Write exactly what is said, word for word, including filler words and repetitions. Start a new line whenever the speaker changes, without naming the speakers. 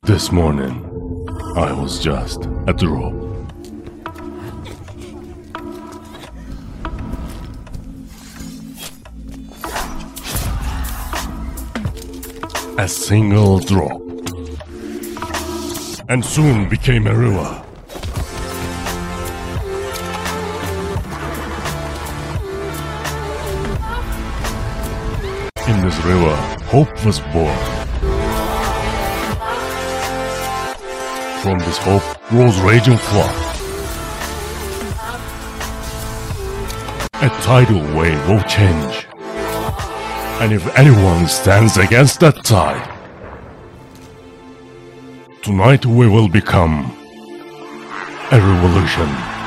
This morning, I was just a drop. A single drop. And soon became a river. In this river, hope was born. From this hope rose raging flood. A tidal wave of change. And if anyone stands against that tide, tonight we will become a revolution.